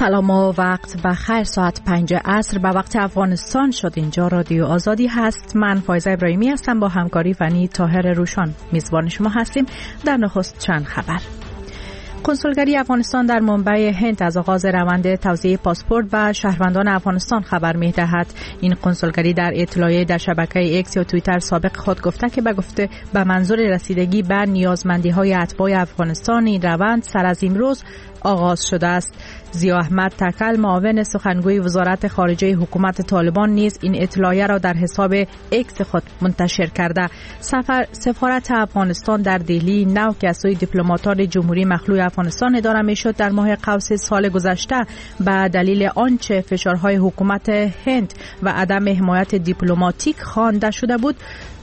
سلام و وقت بخیر. ساعت 5 عصر به وقت افغانستان شد. اینجا رادیو آزادی هست. من فایزه ابراهیمی هستم با همکاری فنی طاهر روشان میزبان شما هستیم. در نخست چند خبر. کنسولگری افغانستان در منبع هند از آغاز روند توزیع پاسپورت به شهروندان افغانستان خبر می‌دهد. این کنسولگری در اطلاعیه در شبکه ایکس یا توییتر سابق خود گفته که به منظور رسیدگی به نیازمندی‌های اتباع افغانستان این روند سر از امروز آغاز شده است. ضیا احمد تکل معاون سخنگوی وزارت خارجه حکومت طالبان نیز این اطلاعیه را در حساب ایکس خود منتشر کرده. سفارت افغانستان در دهلی نو که از سوی دیپلماتان جمهوری مخلوع افغانستان اداره میشد در ماه قوس سال گذشته به دلیل آنچه فشارهای حکومت هند و عدم حمایت دیپلماتیک خوانده شده بود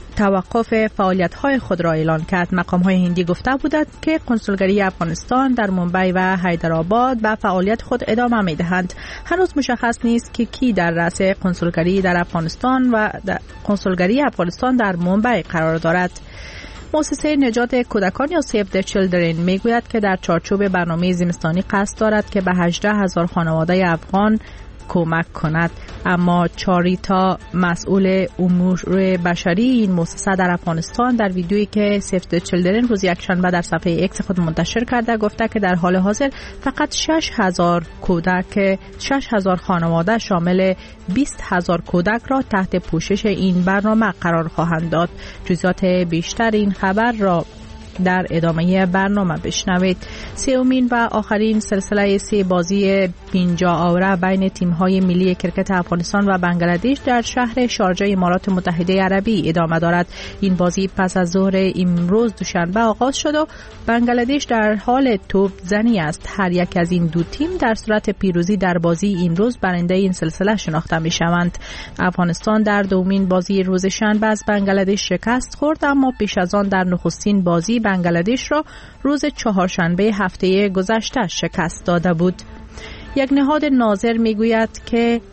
توقف فعالیت‌های خود را اعلان کرد. مقام‌های هندی گفته بودند که کنسولگری افغانستان در منبع و حیدرآباد به فعالیت خود ادامه می‌دهند. هنوز مشخص نیست که کی در رأس کنسولگری در افغانستان و کنسولگری افغانستان در منبع قرار دارد. مؤسسه نجات کودکان یا سیو د چیلدرن میگوید که در چارچوب برنامه زمستانی قصد دارد که به 18,000 خانواده افغان کمک کند، اما چاریتا مسئول امور بشری این مؤسسه در افغانستان در ویدیویی که سیو د چیلدرن روز یکشنبه در صفحه ایکس خود منتشر کرده گفته که در حال حاضر فقط 6,000 کودک 6,000 خانواده شامل 20,000 کودک را تحت پوشش این برنامه قرار خواهند داد. جزئیات بیشتر این خبر را در ادامه برنامه بشنوید. سومین و آخرین سلسله 3 بازی 50 آوره بین تیم‌های ملی کرکت افغانستان و بنگلادش در شهر شارجه امارات متحده عربی ادامه دارد. این بازی پس از ظهر امروز دوشنبه آغاز شد و بنگلادش در حال توپ زنی است. هر یک از این دو تیم در صورت پیروزی در بازی امروز برنده این سلسله شناخته می‌شوند. افغانستان در دومین بازی روز شنبه از بنگلادش شکست خورد، اما پیش از آن در نخستین بازی بنگلادش را روز چهارشنبه هفته گذشته شکست داده بود. یک نهاد ناظر میگوید که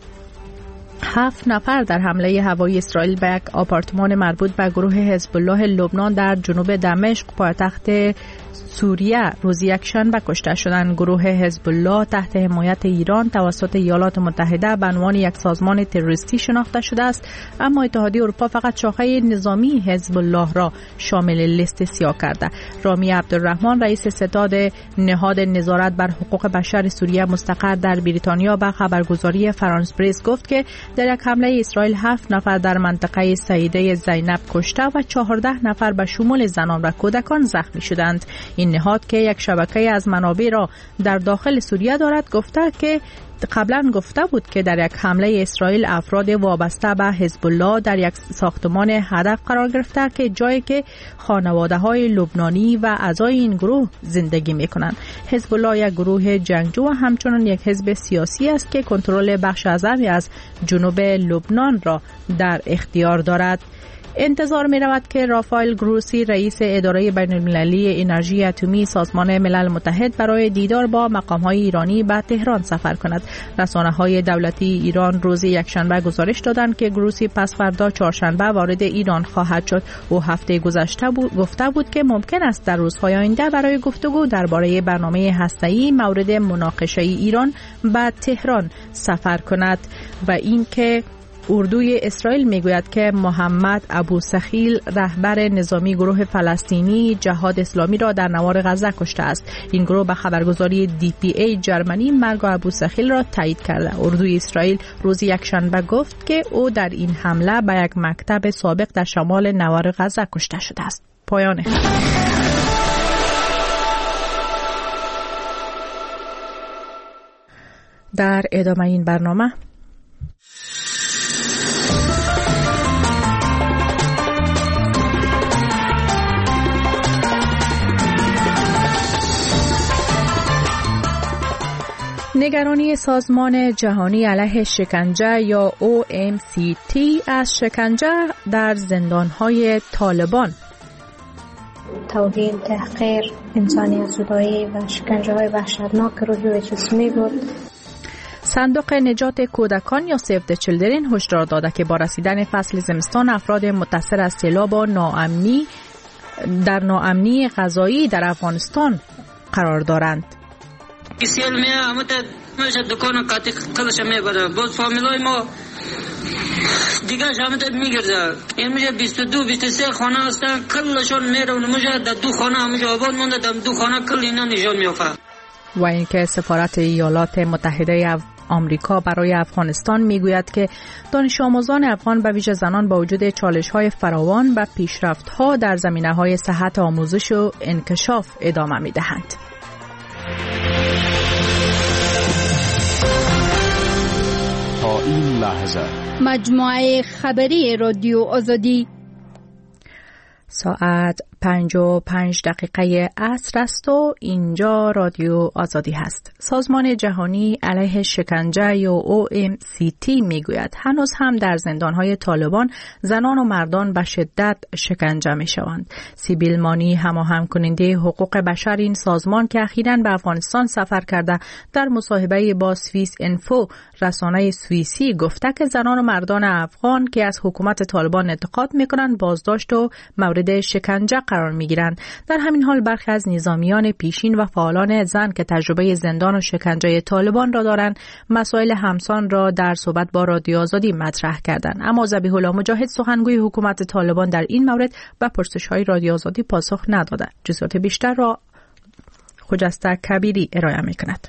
7 نفر در حمله هوایی اسرائیل به یک آپارتمان مربوط به گروه حزب الله لبنان در جنوب دمشق پایتخت سوریه روز یکشنبه کشته شدند. گروه حزب الله تحت حمایت ایران توسط ایالات متحده به عنوان یک سازمان تروریستی شناخته شده است، اما اتحادیه اروپا فقط شاخه نظامی حزب الله را شامل لیست سیاه کرده. رامی عبدالرحمن رئیس ستاد نهاد نظارت بر حقوق بشر سوریه مستقر در بریتانیا به خبرگزاری فرانس پرس گفت که در یک حمله اسرائیل 7 نفر در منطقه سیده زینب کشته و 14 نفر به شمول زنان و کودکان زخمی شدند. این نهاد که یک شبکه از منابع را در داخل سوریه دارد قبلا گفته بود که در یک حمله اسرائیل افراد وابسته به حزب الله در یک ساختمان هدف قرار گرفته که جایی که خانواده‌های لبنانی و اعضای این گروه زندگی می‌کنند. حزب الله یک گروه جنگجو و همچنان یک حزب سیاسی است که کنترل بخش اعظمی از جنوب لبنان را در اختیار دارد. انتظار می رود که رافائل گروسی رئیس اداره بین المللی انرژی اتمی سازمان ملل متحد برای دیدار با مقام‌های ایرانی به تهران سفر کند. رسانه‌های دولتی ایران روز یکشنبه گزارش دادند که گروسی پس فردا چهارشنبه وارد ایران خواهد شد. او هفته گذشته گفته بود که ممکن است در روزهای آینده برای گفتگو درباره برنامه هسته‌ای مورد مناقشه ایران به تهران سفر کند. و اینکه اردوی اسرائیل میگوید که محمد ابو سخیل رهبر نظامی گروه فلسطینی جهاد اسلامی را در نوار غزه کشته است. این گروه به خبرگزاری DPA جرمنی مرگ ابو سخیل را تایید کرده. اردوی اسرائیل روز یکشنبه گفت که او در این حمله به یک مکتب سابق در شمال نوار غزه کشته شده است. پایان در ادامه این برنامه نگرانی سازمان جهانی علیه شکنجه یا OMCT از شکنجه در زندانهای طالبان. توهین، تحقیر، انسانیت زدایی و شکنجه های وحشتناک روحی و جسمی بود. صندوق نجات کودکان یا سیو د چیلدرن هشدار داده که با رسیدن فصل زمستان افراد متاثر از سیلاب و ناامنی غذایی در افغانستان قرار دارند. میشه دکان قاطی کلش میبره. باز فامیلای ما دیگه جامعه میگرده. این میشه 22 23 خانه هستن، کلشون میره و میشه در 2 خانه همونجا آباد مونده، در 2 خانه کل اینا نشان میافته. و اینکه سفارت ایالات متحده آمریکا برای افغانستان میگوید که دانش آموزان افغان به ویژه زنان با وجود چالش‌های فراوان و پیشرفت‌ها در زمینه‌های صحت آموزش و انکشاف ادامه می‌دهند. تا این لحظه مجموعه خبری رادیو آزادی ساعت 55 دقیقه عصر است و اینجا رادیو آزادی هست. سازمان جهانی علیه شکنجه یا OMCT میگوید هنوز هم در زندانهای طالبان زنان و مردان به شدت شکنجه می شوند. سیبیل مانی هماهنگ کننده حقوق بشر این سازمان که اخیراً به افغانستان سفر کرده در مصاحبه با سوئیس انفو رسانه سوئیسی گفته که زنان و مردان افغان که از حکومت طالبان انتقاد میکنند بازداشت و مورد شکنجه قرار میگیرند. در همین حال برخی از نظامیان پیشین و فعالان زن که تجربه زندان و شکنجه طالبان را دارند مسائل همسان را در صحبت با رادیو آزادی مطرح کردند. اما ذبیح الله مجاهد سخنگوی حکومت طالبان در این مورد به پرسش‌های رادیو آزادی پاسخ نداده. جزئیات بیشتر را خجسته کبیری ارائه می‌کند.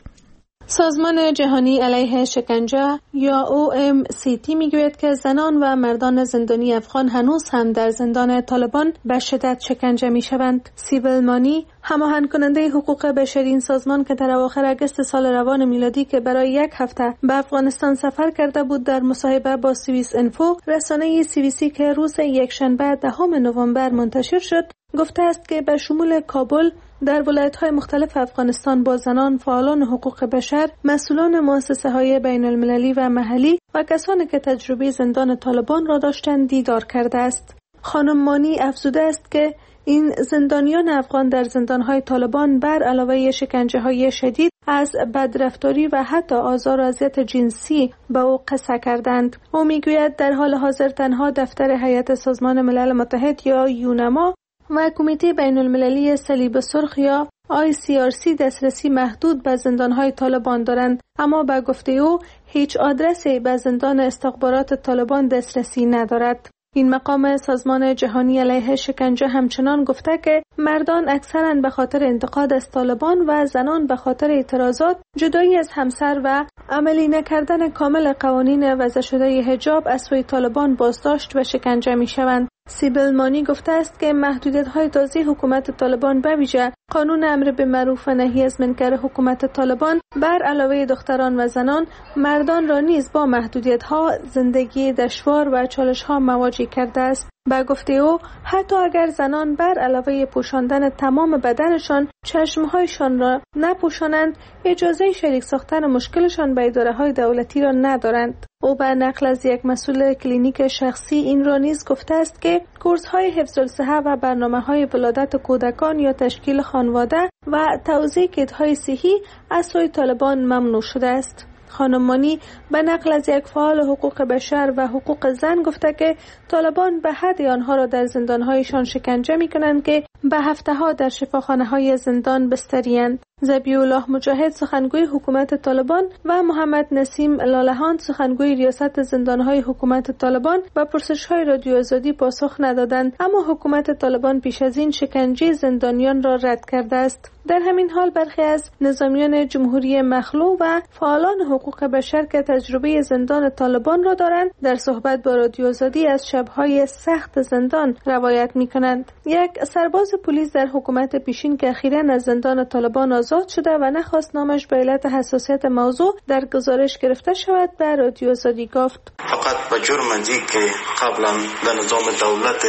سازمان جهانی علیه شکنجه یا OMCT میگوید که زنان و مردان زندانی افغان هنوز هم در زندان طالبان به شدت شکنجه میشوند. سیبیل مانی هماهنگ کننده حقوق بشر این سازمان که در اواخر اگست سال روان میلادی که برای 1 هفته به افغانستان سفر کرده بود در مصاحبه با سوئیس انفو رسانه سوئیسی که روز یکشنبه 10 نوامبر منتشر شد گفته است که به شمول کابل در ولایت‌های مختلف افغانستان با زنان، فعالان حقوق بشر، مسئولان مؤسسه‌های بین‌المللی و محلی و کسانی که تجربه زندان طالبان را داشتند دیدار کرده است. خانم مانی افزوده است که این زندانیان افغان در زندان‌های طالبان بر علاوه شکنجه‌های شدید از بدرفتاری و حتی آزار و اذیت جنسی به او قصه کردند. او میگوید در حال حاضر تنها دفتر هیئت سازمان ملل متحد یا یونما و کمیته بین المللی صلیب سرخ یا ICRC دسترسی محدود به زندانهای طالبان دارند، اما به گفته او هیچ آدرسی به زندان استخبارات طالبان دسترسی ندارد. این مقام سازمان جهانی علیه شکنجه همچنان گفته که مردان اکثراً به خاطر انتقاد از طالبان و زنان به خاطر اعتراضات، جدایی از همسر و عملی نکردن کامل قوانین وضع شده حجاب از سوی طالبان بازداشت و شکنجه می شوند. سیبیل مانی گفته است که محدودیت‌های تازه حکومت طالبان به ویژه قانون امر بالمعروف و نهی از منکر حکومت طالبان بر علاوه دختران و زنان، مردان را نیز با محدودیت‌ها، زندگی دشوار و چالش‌ها مواجه کرده است. به گفته او حتی اگر زنان بر علاوه پوشاندن تمام بدنشان چشمهایشان را نپوشانند، اجازه شریک ساختن مشکلشان به اداره‌های دولتی را ندارند. او به نقل از یک مسئول کلینیک شخصی این را نیز گفته است که کورس‌های حفظ الصحه و برنامه‌های ولادت کودکان یا تشکیل خانواده و توزیع کیت‌های صحی از سوی طالبان ممنوع شده است. خانم مانی به نقل از یک فعال حقوق بشر و حقوق زن گفته که طالبان به حد آنها را در زندان‌هایشان شکنجه می‌کنند که به هفته‌ها در شفاخانه‌های زندان بستری‌اند. ذبیح الله مجاهد سخنگوی حکومت طالبان و محمد نسیم لالهان سخنگوی ریاست زندان‌های حکومت طالبان و پرسش‌های رادیو آزادی پاسخ ندادند، اما حکومت طالبان پیش از این شکنجه زندانیان را رد کرده است. در همین حال برخی از نظامیان جمهوری مخلوع و فعالان حقوق بشر که تجربه زندان طالبان را دارند در صحبت با رادیو آزادی از شب‌های سخت زندان روایت می‌کنند. یک سرباز پلیس در حکومت پیشین که اخیراً از زندان طالبان آزاد شده و نخواست نامش به علت حساسیت موضوع در گزارش گرفته شود به رادیو آزادی گفت فقط به جرم که قبلا در نظام دولت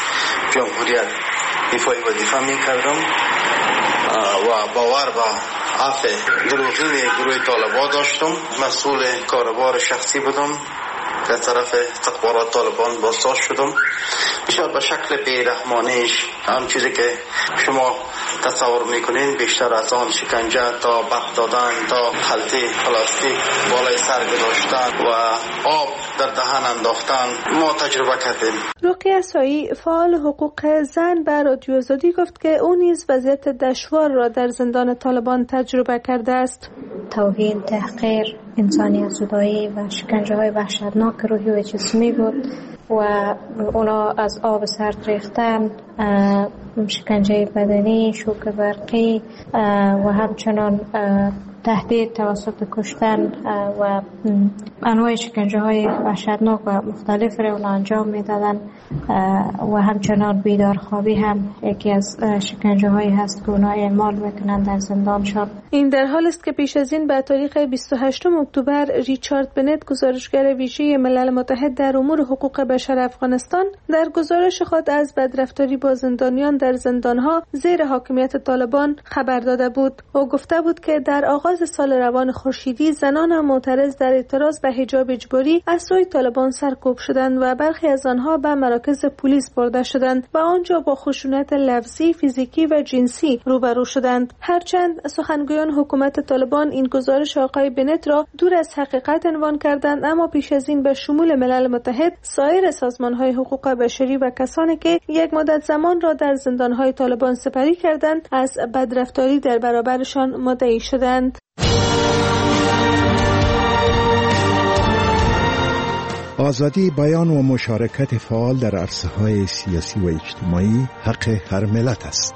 جمهوریت دفاعی وظیفه می‌کردم و باور به عفو دروغین گروه طالبان داشتم. مسئول کاروبار شخصی بودم، در طرف استخبارات طالبان بازداشت شدم. بسیار به شکل بیرحمانیش هم چیزی که شما تصور میکنین بیشتر از آن شکنجه تا بخت دادن تا خلطه پلاستیک بالای سر گذاشتن و آب در دهن انداختن ما تجربه کردیم. رقیه اسایی فعال حقوق زن به رادیو آزادی گفت که او نیز وضعیت دشوار را در زندان طالبان تجربه کرده است. توهین، تحقیر، انسانیت زدایی و شکنجه های وحشتناک روحی و جسمی بود و اونا از آب سرد ریختن، شکنجه بدنی، شوک برقی و همچنان تهدید توسط کشتن و انواع شکنجه های وحشتناک و مختلف را انجام میدادن و همچنان بیدارخوابی هم یکی از شکنجه هایی هست که اونا اعمال میکنن در زندانشان. این در حال است که پیش از این به تاریخ 28 اکتبر ریچارد بنت، گزارشگر ویژه ملل متحد در امور حقوق بشر افغانستان، در گزارش خود از بدرفتاری با زندانیان در زندانها زیر حاکمیت طالبان خبر داده بود. او گفته بود که در آغاز سال روان خورشیدی زنان معترض در اعتراض به حجاب اجباری از سوی طالبان سرکوب شدند و برخی از آنها به مراکز پلیس برده شدند و آنجا با خشونت لفظی، فیزیکی و جنسی روبرو شدند. هرچند سخنگویان حکومت طالبان این گزارش آقای بنت را دور از حقیقت عنوان کردند، اما پیش از این به شمول ملل متحد، سایر سازمان‌های حقوق بشری و کسانی که یک مدت زمان را در زندان‌های طالبان سپری کردند از بدرفتاری در برابرشان مدعی شدند. آزادی بیان و مشارکت فعال در عرصه‌های سیاسی و اجتماعی حق هر ملت است.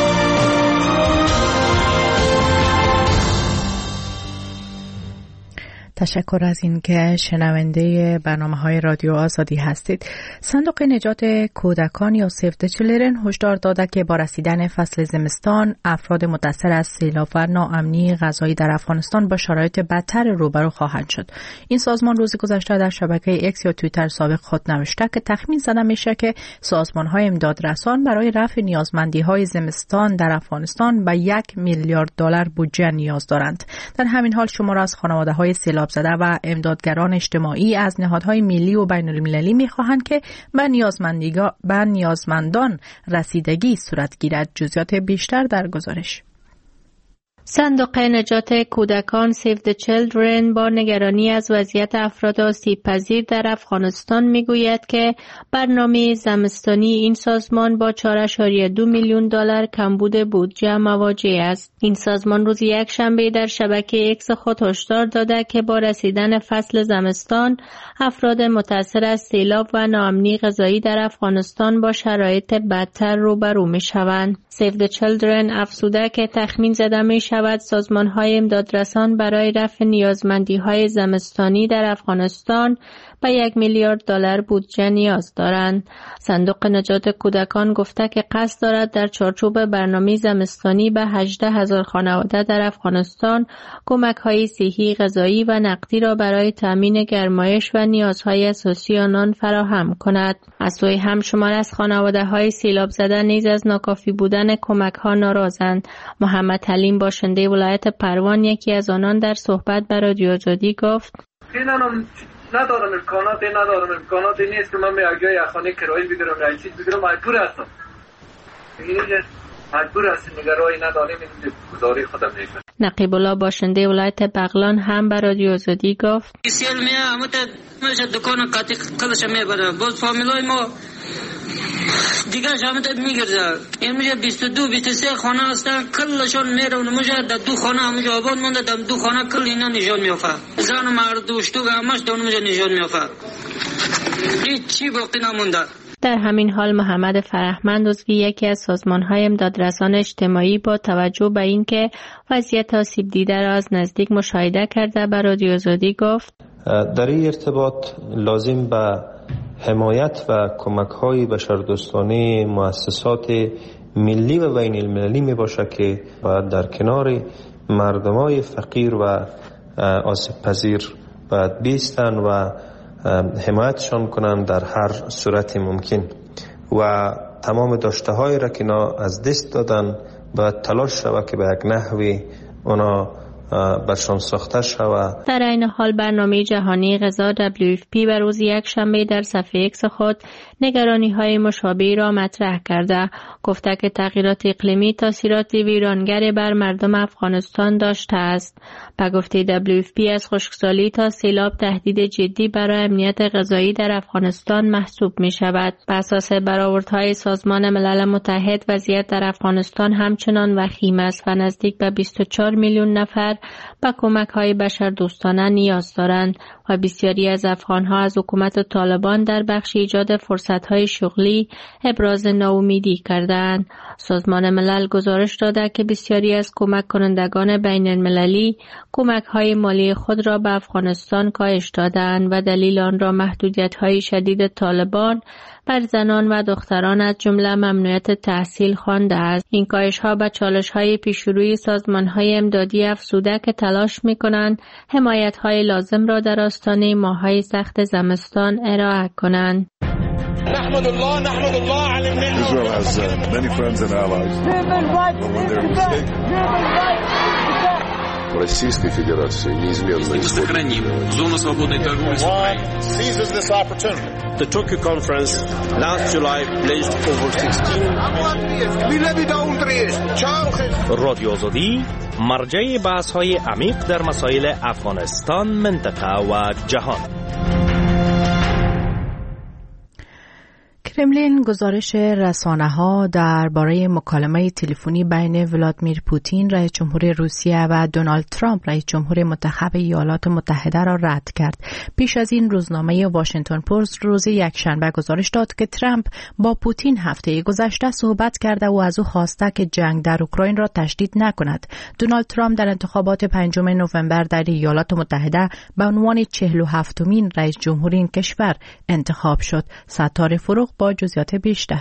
تشکر از این که شنونده برنامه‌های رادیو آزادی هستید. صندوق نجات کودکان یا سیو د چیلدرن هشدار داده که با رسیدن فصل زمستان افراد متاثر از سیلاب و ناامنی غذایی در افغانستان با شرایط بدتر روبرو خواهند شد. این سازمان روز گذشته در شبکه ایکس یا توییتر سابق خود نوشته که تخمین زده میشه که سازمان‌های امدادرسان برای رفع نیازمندی‌های زمستان در افغانستان به $1 میلیارد بودجه نیاز دارند. در همین حال شمار از خانواده‌های سیلاب زده و امدادگران اجتماعی از نهادهای ملی و بین المللی می‌خواهند که به نیازمندان رسیدگی صورت گیرد. جزئیات بیشتر در گزارش. صندوق نجات کودکان سیو د چیلدرن با نگرانی از وضعیت افراد آسیب‌پذیر در افغانستان میگوید که برنامه زمستانی این سازمان با $4.2 میلیون کمبود بودجه مواجه است. این سازمان روز یکشنبه در شبکه ایکس خود هشدار داده که با رسیدن فصل زمستان افراد متاثر از سیلاب و ناامنی غذایی در افغانستان با شرایط بدتر روبرو میشوند. سیو د چیلدرن افزوده که تخمین زده میشود سازمان‌های امدادرسان برای رفع نیازمندی‌های زمستانی در افغانستان به $1 میلیارد بودجه نیاز دارند. صندوق نجات کودکان گفته که قصد دارد در چارچوب برنامه زمستانی به 18,000 خانواده در افغانستان کمک‌های صحی، غذایی و نقدی را برای تامین گرمایش و نیازهای اساسی آنان فراهم کند. از سوی هم شمار از خانواده‌های سیلاب زده نیز از ناکافی بودن کمک‌ها ناراضند. محمد حلیم باشنده ولایت پروان یکی از آنان در صحبت با رادیو آزادی گفت: ندارم امکاناتی نیست که من به جای خانه کرایه بگیرم یا چیز بگیرم، مجبور هستم. مجبور هستم، نگرانی نداریم، این گزاری خودم نیست. نقیب الله باشنده ولایت بغلان هم به رادیو آزادی گفت: بسیار میشه دکان قاطی کلش میبره، باز فامیلای ما دیگه جامعه میگرده. این میشه 22-23 خانه هستن، کلشون میره و میشه در 2 خانه همونجا آباد مونده، در 2 خانه کل اینا نشان میافته. زن و مرد و اشتوگ همش در اونجا نشان میافته، هیچ چی باقی نمونده. در همین حال محمد فرهمند عضو یکی از سازمان‌های امدادرسان اجتماعی با توجه به اینکه وضعیت آسیب دیده را از نزدیک مشاهده کرده به رادیو آزادی گفت: در این ارتباط لازم به حمایت و کمک‌های بشردوستانه مؤسسات ملی و بین المللی می باشه که باید در کنار مردمای فقیر و آسیب پذیر باید بیستن و حمایتشان کنن در هر صورت ممکن و تمام داشته های را که از دست دادن باید تلاش شود که به یک نحوی اونا برشان ساخته شود. در این حال برنامه جهانی غذا WFP بر روز یکشنبه در صفحه ایکس خود نگرانی‌های مشابهی را مطرح کرده. گفته که تغییرات اقلیمی تاثیرات ویرانگر بر مردم افغانستان داشته است. به گفته WFP از خشکسالی تا سیلاب تهدید جدی برای امنیت غذایی در افغانستان محسوب می شود. بر اساس برآوردهای سازمان ملل متحد وضعیت در افغانستان همچنان وخیم است و نزدیک به 24 میلیون نفر به کمک‌های بشردوستانه نیاز دارند و بسیاری از افغان‌ها از حکومت طالبان در بخش ایجاد فرصت‌های شغلی ابراز ناامیدی کردند. سازمان ملل گزارش داده که بسیاری از کمک کنندگان بین‌المللی کمک‌های مالی خود را به افغانستان کاهش دادند و دلیل آن را محدودیت‌های شدید طالبان بر زنان و دختران از جمله ممنوعیت تحصیل خوانده است. این کاهش‌ها به چالش‌های پیش‌روی سازمان‌های امدادی افزوده که تلاش می‌کنند حمایت‌های لازم را در آستانه ماه‌های سخت زمستان ارائه کنند. نحمد الله على النعمة. Israel has many friends and allies. But when they're mistaken. Российской Федерации неизменно сохраним зону свободной торговли с Украиной. Seizes this opportunity. The Tokyo conference last July pledged over 16 رادیو آزادی مرجع بحث‌های عمیق در مسائل افغانستان، منطقه و جهان. کرملین گزارش رسانه‌ها درباره مکالمه تلفنی بین ولادیمیر پوتین رئیس جمهور روسیه و دونالد ترامپ رئیس جمهور منتخب ایالات متحده را رد کرد. پیش از این روزنامه واشنگتن پست روز یکشنبه گزارش داد که ترامپ با پوتین هفته گذشته صحبت کرده و از او خواسته که جنگ در اوکراین را تشدید نکند. دونالد ترامپ در انتخابات 5 نوامبر در ایالات متحده به عنوان 47مین رئیس جمهور این کشور انتخاب شد. ستاره فروغ با جزئیات بیشتر.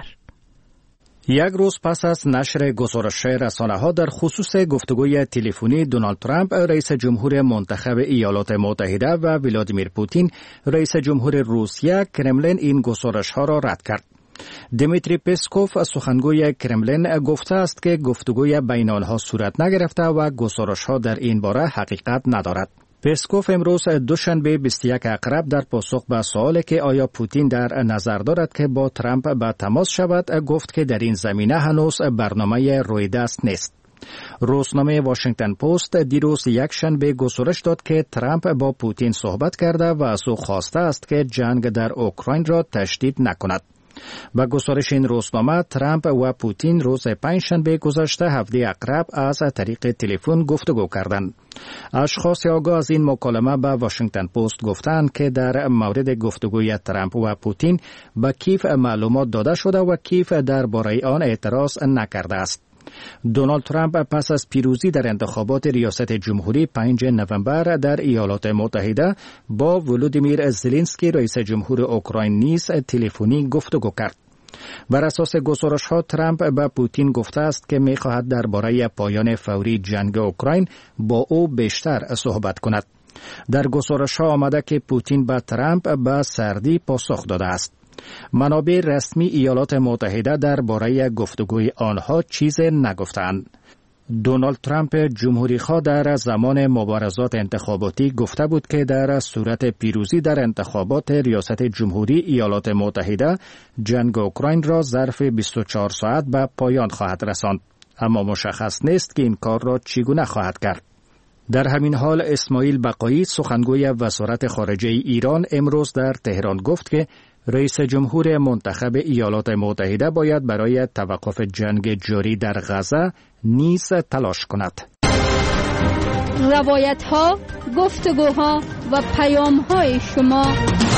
یک روز پس از نشر گزارش رسانه‌ها در خصوص گفتگوی تلفنی دونالد ترامپ رئیس جمهور منتخب ایالات متحده و ولادیمیر پوتین رئیس جمهور روسیه، کرملین این گزارش‌ها را رد کرد. دیمیتری پسکوف سخنگوی کرملین گفته است که گفتگوی بین آنها صورت نگرفته و گزارش‌ها در این باره حقیقت ندارد. پسکوف امروز دوشنبه 21 اکتبر در پاسخ به سوالی که آیا پوتین در نظر دارد که با ترامپ به تماس شود گفت که در این زمینه هنوز برنامه روی دست نیست. روزنامه واشنگتن پست دیروز یکشنبه گزارش داد که ترامپ با پوتین صحبت کرده و از او خواسته است که جنگ در اوکراین را تشدید نکند. با گزارش این روزنامه ترامپ و پوتین روز پنجشنبه گذشته هفته اکتبر از طریق تلفن گفتگو کردند. اشخاص آگاه از این مکالمه به واشنگتن پست گفتند که در مورد گفتگوی ترامپ و پوتین به کیف معلومات داده شده و کیف درباره آن اعتراض نکرده است. دونالد ترامپ پس از پیروزی در انتخابات ریاست جمهوری 5 نوامبر در ایالات متحده با ولودیمیر زلنسکی رئیس جمهور اوکراین نیز تلفنی گفتگو کرد. بر اساس گزارش‌ها ترامپ به پوتین گفته است که می‌خواهد درباره پایان فوری جنگ اوکراین با او بیشتر صحبت کند. در گزارش‌ها آمده که پوتین به ترامپ به سردی پاسخ داده است. منابع رسمی ایالات متحده درباره گفتگوی آنها چیز نگفتند. دونالد ترامپ جمهوری‌خواه در زمان مبارزات انتخاباتی گفته بود که در صورت پیروزی در انتخابات ریاست جمهوری ایالات متحده جنگ اوکراین را ظرف 24 ساعت به پایان خواهد رساند، اما مشخص نیست که این کار را چگونه خواهد کرد. در همین حال اسماعیل بقایی سخنگوی وزارت خارجه ایران امروز در تهران گفت که رئیس جمهور منتخب ایالات متحده باید برای توقف جنگ جاری در غزه نیز تلاش کند. روایت‌ها، گفتگوها و پیام‌های شما.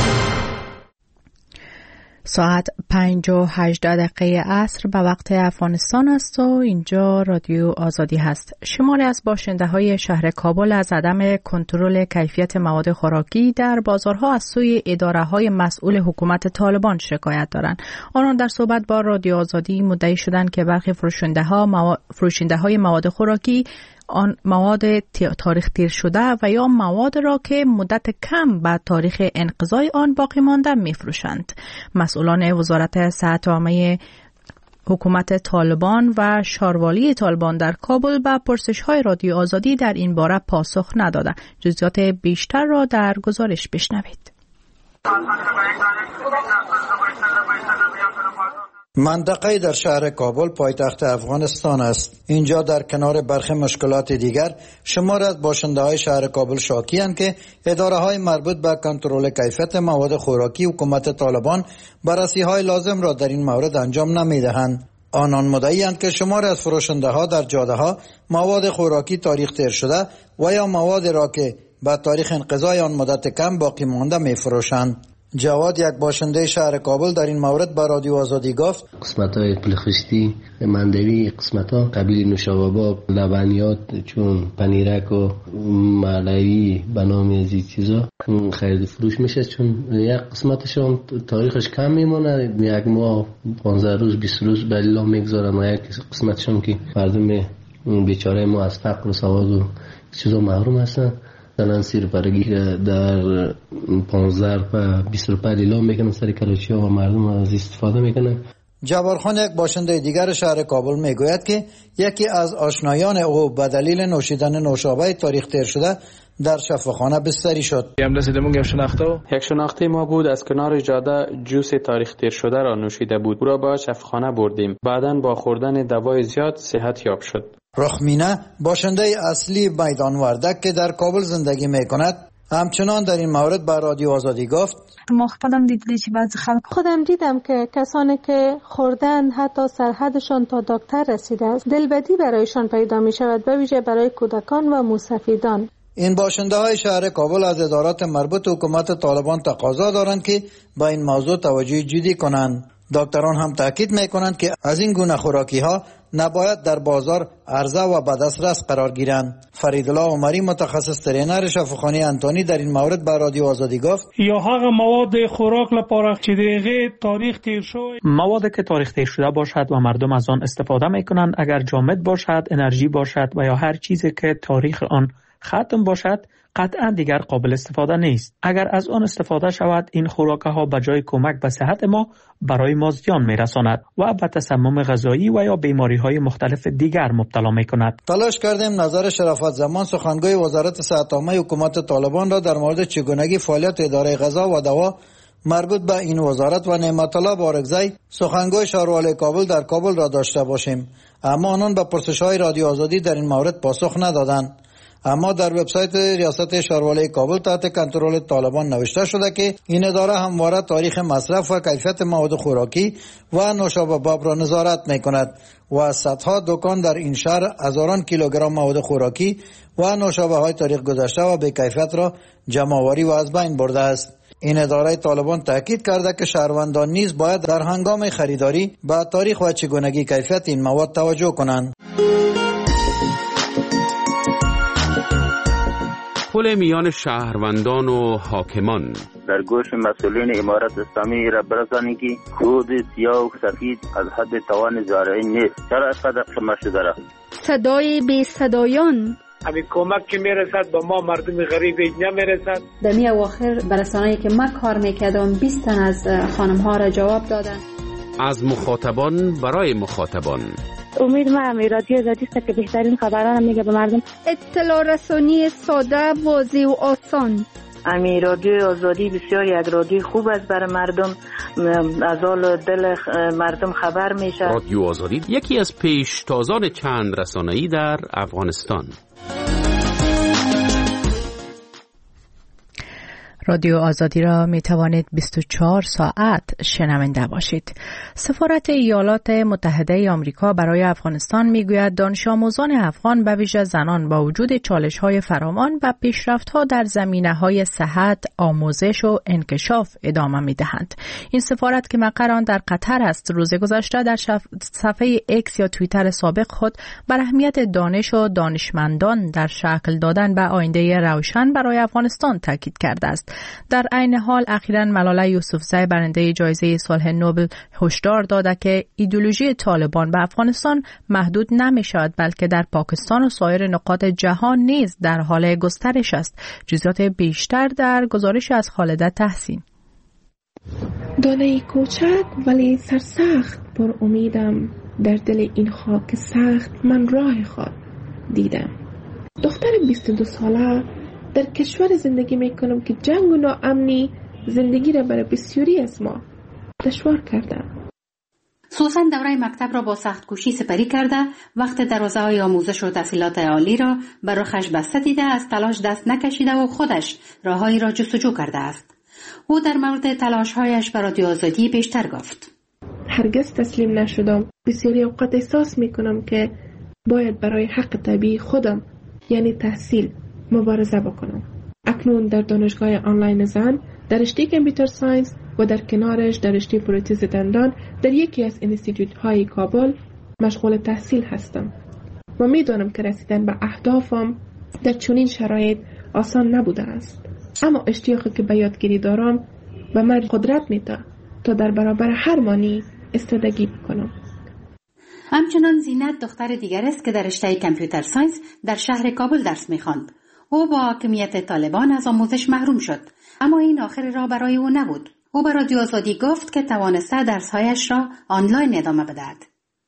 ساعت 5:18 عصر به وقت افغانستان است و اینجا رادیو آزادی هست. شماری از باشنده‌های شهر کابل از عدم کنترل کیفیت مواد خوراکی در بازارها از سوی اداره‌های مسئول حکومت طالبان شکایت دارند. آنان در صحبت با رادیو آزادی مدعی شدند که برخی فروشنده‌های مواد خوراکی آن مواد تاریخ دیر شده و یا مواد را که مدت کم بعد تاریخ انقضای آن باقی مانده می‌فروشند. مسئولان وزارت صحت عامه حکومت طالبان و شاروالی طالبان در کابل به پرسش‌های رادیو آزادی در این باره پاسخ ندادند. جزئیات بیشتر را در گزارش بشنوید. منطقه در شهر کابل پایتخت افغانستان است. اینجا در کنار برخی مشکلات دیگر شمار از باشنده‌های شهر کابل شاکی‌اند که اداره‌های مربوط به کنترل کیفیت مواد خوراکی حکومت طالبان بررسی‌های لازم را در این مورد انجام نمی‌دهند. آنان مدعی‌اند که شمار از فروشنده‌ها در جاده‌ها مواد خوراکی تاریخ تیر شده و یا مواد را که به تاریخ انقضای آن مدت کم باقی مانده می‌فروشند. جواد، یک باشنده شهر کابل، در این مورد به رادیو آزادی گفت قسمت‌های پلخشتی، مندوی، قسمت‌ها قبیل نوشابه، لبنیات چون پنیرک و ملایی به نام از این چیزا خرید فروش میشه، چون یک قسمتش هم تاریخش کم میمونه، یک ماه 15 روز 20 روز بلا میگذارن و یک قسمتش هم که مردم بیچاره ما از فقر و سواد و چیزا محروم هستن. دلن سیر برگی در 15 و 20 روپیه لیلا میکنن سر کلوچی ها و مردم از استفاده میکنن. جبارخان، یک باشنده دیگر شهر کابل، میگوید که یکی از آشنایان او به دلیل نوشیدن نوشابه تاریخ تیر شده در شفاخانه بستری شد. یک شناخته ما بود از کنار جاده جوس تاریخ تیر شده را نوشیده بود. او را به شفاخانه بردیم. بعداً با خوردن دوای زیاد صحت یاب شد. رخمینه، باشنده اصلی میدان وردک که در کابل زندگی میکند، همچنان در این مورد به رادیو آزادی گفت ما خودم دیدم که کسانی که خوردن حتی سرحدشان تا دکتر رسیده است، دلبدی برایشان پیدا می شود، به ویژه برای کودکان و موسفیدان. این باشنده های شهر کابل از ادارات مربوط حکومت طالبان تقاضا دارند که با این موضوع توجه جدی کنند. دکتران هم تاکید میکنند که از این گونه خوراکی ها نباید در بازار عرضه و به دسترس قرار گیرند. فریدالله عمری، متخصص ترینر شفاخانه انتونی، در این مورد به رادیو آزادی گفت یا هغه مواد خوراک لپاره چې دیغه تاریخ تیر شوی، مواد که تاریخ تیر شده باشد و مردم از آن استفاده میکنند، اگر جامد باشد، انرژی باشد و یا هر چیزی که تاریخ آن ختم باشد، قطعا دیگر قابل استفاده نیست. اگر از آن استفاده شود، این خوراکه ها به جای کمک به صحت ما برای ما زیان میرساند و به تسمم غذایی و یا بیماری های مختلف دیگر مبتلا میکند. تلاش کردیم نظر شرافت زمان، سخنگوی وزارت صحت عامه حکومت طالبان را در مورد چگونگی فعالیت اداره غذا و دوا مربوط به این وزارت و نعمت الله بارگزی، سخنگوی شهروالی کابل، در کابل را داشته باشیم، اما آنان به پرسش‌های رادیو آزادی در این مورد پاسخ ندادند. اما در وبسایت ریاست شهروالی کابل تحت کنترل طالبان نوشته شده که این اداره همواره تاریخ مصرف و کیفیت مواد خوراکی و نوشابه باب را نظارت می‌کند و صدها دکان در این شهر هزاران کیلوگرم مواد خوراکی و نوشابه‌های تاریخ گذشته و بی کیفیت را جمع‌آوری و از بین برده است. این اداره طالبان تاکید کرده که شهروندان نیز باید در هنگام خریداری به تاریخ و چگونگی کیفیت این مواد توجه کنند. پل میان شهروندان و حاکمان در گوش مسئولین امارت اسلامی را برسانی که خود سیاه و سفید از حد توان زارعین نیست. چرا اینقدر خمه شده را؟ صدای بی صدایان، همین کمک که میرسد با ما مردم غریب نمیرسد. در می اواخر برسانه‌ای که من کار میکردم 20 تن از خانم ها را جواب دادن. از مخاطبان برای مخاطبان. امید من رادیو آزادی است که بهترین خبران میگه به مردم. اطلاع رسانی ساده، واضح و آسان. امی رادیو آزادی بسیار یک رادیو خوب است برای مردم، از حال دل مردم خبر میشه. رادیو آزادی یکی از پیشتازان چند رسانه‌ای در افغانستان. رادیو آزادی را می توانید 24 ساعت شنونده باشید. سفارت ایالات متحده آمریکا برای افغانستان می گوید دانش آموزان افغان به ویژه زنان با وجود چالش های فراوان و پیشرفت ها در زمینه های صحت، آموزش و انکشاف ادامه می دهند. این سفارت که مقر آن در قطر است، روز گذشته در صفحه اکس یا توییتر سابق خود بر اهمیت دانش و دانشمندان در شکل دادن به آینده روشن برای افغانستان تاکید کرده است. در عین حال اخیراً ملاله یوسفزی برنده جایزه صلح نوبل هشدار داده که ایدئولوژی طالبان به افغانستان محدود نمی‌شود، بلکه در پاکستان و سایر نقاط جهان نیز در حال گسترش است. جزئیات بیشتر در گزارش از خالده تحسین. دانه کوچک ولی سرسخت پر امیدم، در دل این خاک سخت من راه خود دیدم. دختر 22 ساله در کشور زندگی میکنم که جنگ و ناامنی زندگی را برای بسیاری از ما دشوار کرده. سوسن دوره مکتب را با سخت کوشی سپری کرده، وقت دروازه‌های آموزش و تحصیلات عالی را بر رخش بسته دیده از تلاش دست نکشیده و خودش راههایی را جستجو کرده است. او در مورد تلاش‌هایش برای رادیو آزادی بیشتر گفت. هرگز تسلیم نشدم. بسیاری اوقات احساس میکنم که باید برای حق طبیعی خودم یعنی تحصیل مبارزه بکنم. اکنون در دانشگاه آنلاین زن در رشته کامپیوتر ساینس و در کنارش در رشته پروتز دندان در یکی از انستیتوت های کابل مشغول تحصیل هستم و میدانم که رسیدن به اهدافم در چنین شرایط آسان نبوده است، اما اشتیاقی که به یادگیری دارم به من قدرت میده تا در برابر هر مانعی استادگی بکنم. همچنان زینت دختر دیگر است که در رشته کامپیوتر ساینس در شهر کابل درس می‌خواند. او با حاکمیت طالبان از آموزش محروم شد، اما این آخر راه برای او نبود. او به رادیو آزادی گفت که توانسته درس‌هایش را آنلاین ادامه بدهد.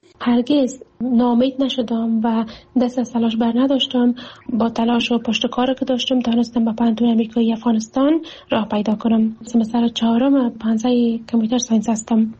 هرگز ناامید نشدم و دست از تلاش بر نداشتم. با تلاش و پشتکار که داشتم توانستم به پانتون امریکایی افغانستان راه پیدا کنم. سمستر 4 پانزه کامپیوتر ساینس هستم.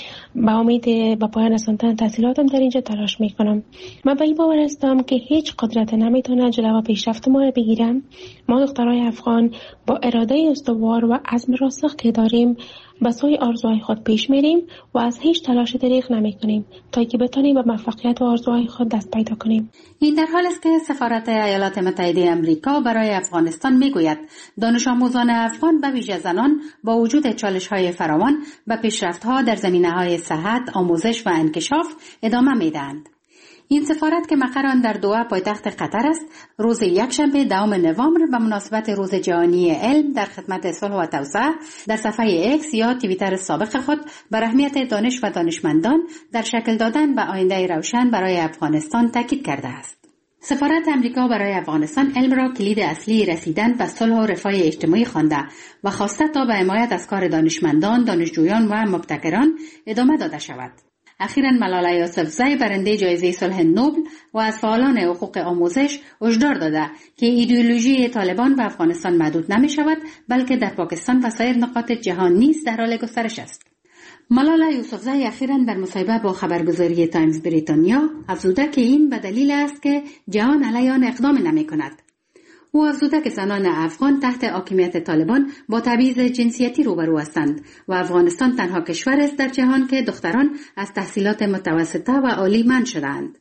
با امید به پایان رساندن تحصیلاتم در اینجا تلاش میکنم. من به این باور هستم که هیچ قدرت نمیتونه جلوی پیشرفت ما را بگیرم. ما دخترای افغان با اراده استوار و عزم راسخ که داریم به سوی آرزوهای خود پیش میریم و از هیچ تلاش دریغ نمیکنیم تا اینکه بتونیم به موفقیت و آرزوهای خود دست پیدا کنیم. این در حال است که سفارت ایالات متحده آمریکا برای افغانستان میگوید دانش آموزان افغان به ویژه زنان با وجود چالش‌های فراوان به پیشرفت‌ها در زمینه‌های صحت، آموزش و انکشاف ادامه میدهند. این سفارت که مقر آن در دوحه پایتخت قطر است، روز یکشنبه 10 نوامبر به مناسبت روز جهانی علم در خدمت صلح و توسعه در صفحه ایکس یا توییتر سابق خود بر اهمیت دانش و دانشمندان در شکل دادن به آینده روشن برای افغانستان تاکید کرده است. سفارت امریکا برای افغانستان علم را کلید اصلی رسیدن به صلح و رفاه اجتماعی خوانده و خواسته تا به حمایت از کار دانشمندان، دانشجویان و مبتکران ادامه داده شود. اخیراً ملاله یوسفزی برنده جایزه صلح نوبل و از فعالان حقوق آموزش هشدار داده که ایدئولوژی طالبان به افغانستان محدود نمی شود، بلکه در پاکستان و سایر نقاط جهان نیز در حال گسترش است. ملاله یوسفزی اخیراً در مصاحبه با خبرگزاری تایمز بریتانیا افزوده که این به دلیل است که جهان علیه آن اقدام نمی کند. او افزوده که زنان افغان تحت حاکمیت طالبان با تبعیض جنسیتی روبرو هستند و افغانستان تنها کشور است در جهان که دختران از تحصیلات متوسطه و عالی منع شدند.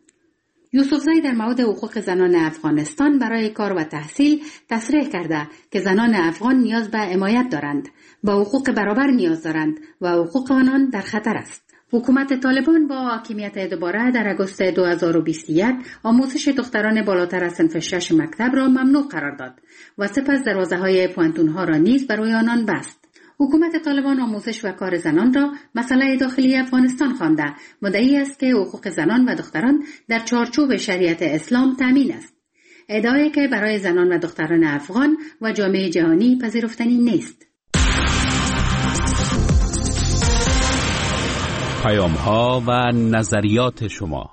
یوسفزی در مورد حقوق زنان افغانستان برای کار و تحصیل تصریح کرده که زنان افغان نیاز به حمایت دارند، به حقوق برابر نیاز دارند و حقوق آنان در خطر است. حکومت طالبان با حاکمیت دوباره در آگوست 2021 آموزش دختران بالاتر از صنف 6 مکتب را ممنوع قرار داد و سپس دروازه‌های پوانتون‌ها را نیز برای آنان بست. حکومت طالبان آموزش و کار زنان را مسئله داخلی افغانستان خوانده، مدعی است که حقوق زنان و دختران در چارچوب شریعت اسلام تامین است. ادعایی که برای زنان و دختران افغان و جامعه جهانی پذیرفتنی نیست. پیام‌ها و نظریات شما.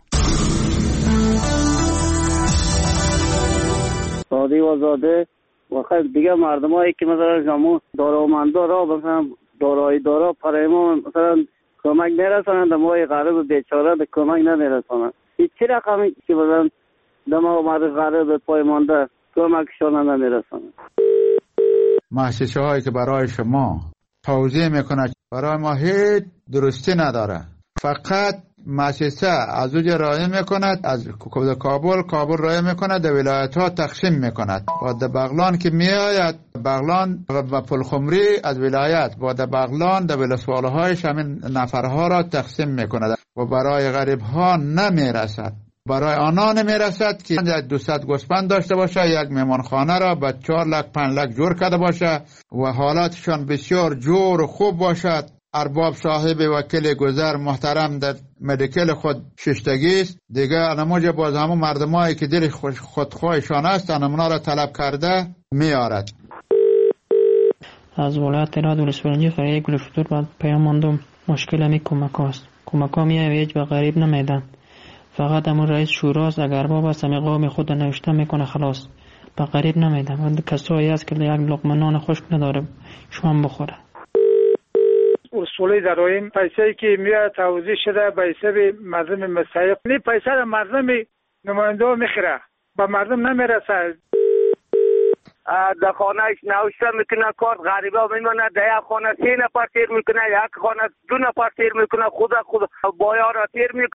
ساده و زاده و خیلی دیگه مردمایی که مثلا جامو دارامندا را مثلا دارایی دارا برای ما مثلا کمک نرسانند، ما غریب بیچاره به کمک نمیرسانند. هیچ رقمی که مثلا دما مرد غریب پای مانده کمکشان نمیرسانند. مؤسسه هایی که برای شما توضیح میکنه برای ما هیچ درستی نداره، فقط مؤسسه از اوج رای میکند، از کابل رای میکند، در ولایت ها تقسیم میکند. با در بغلان که میآید بغلان و پلخمری از ولایت با در بغلان در ولسواله هایش همین نفرها را تقسیم میکند و برای غریب ها نمیرسد. برای آنها نمیرسد که 200 گوسفند داشته باشه، یک مهمانخانه را به 4 لک 5 لک جور کرده باشه و حالاتشان بسیار جور و خوب باشد. ارباب صاحب وکیل گذر محترم در مدیکل خود ششتگی است. دیگه نموجه باز همون مردمایی که دل خودخواهشان است نمونا را طلب کرده میارد. از ولایت تهران ولسوالی فرای گل فتور بعد پیام ماندم. مشکل همی کمک هاست. کمک ها میایویج به غریب نمیدن. فقط همون رئیس شوراست، اگر بابا سمی قوم خود نوشته میکنه خلاص، به غریب نمیدن. و کسایی هست که یک لقمه نان خشک نداره شما بخوره. اصولی داریم. پیسه‌ای که میاد توزیع شده به حساب مردم مستحق. این پیسه را مردم نماینده میخره، به مردم نمیرسه. در خانهش نوشته میکنه کارت غریبه میمونه، در یک خانه 3 نفر تیر میکنه، یک خانه 2 نفر تیر میکنه، خود بایار را تیر میکنه.